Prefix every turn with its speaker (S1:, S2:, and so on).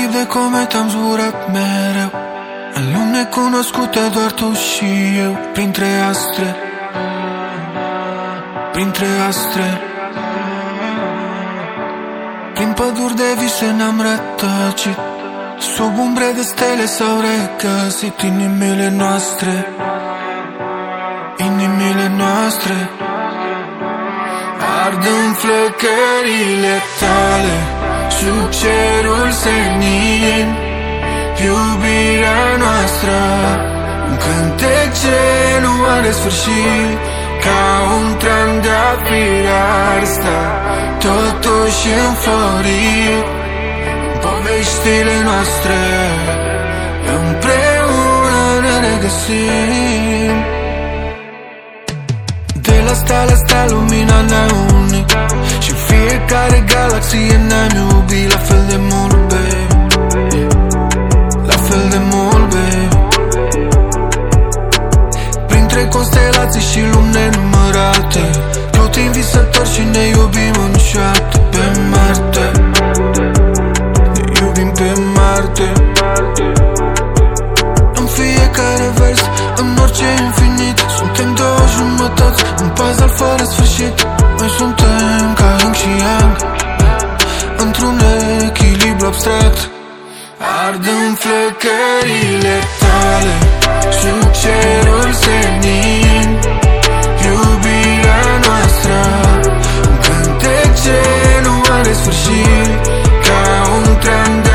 S1: tip de comet am zburat mereu în lumi necunoscute, doar tu și eu. Printre astre, printre astre, prin păduri de vise ne-am rătăcit, sub umbre de stele s-au regăsit inimile noastre, inimile noastre. Ard în flăcările tale, sub cerul senin, iubirea noastră, un cântec ce nu are sfârșit. Ca un trandafir ar sta totuși înflorit. Poveștile noastre împreună ne regăsim. De la stea la stea lumina ne-a unit și fiecare galaxie ne-am iubit la fel de mult, baby, la fel de mult, baby. Printre constelații și lumi nenumărate, plutim visători și ne iubim în șoaptă. Pe Marte, ne iubim pe Marte. În fiecare vers, în orice infinit, suntem două jumătăți, un puzzle fără sfârșit. Noi suntem ca yin și yang, într-un echilibru abstract. Ard în flăcările tale, sub cerul senin, iubirea noastră, un cântec ce nu are sfârșit. Ca un trandafir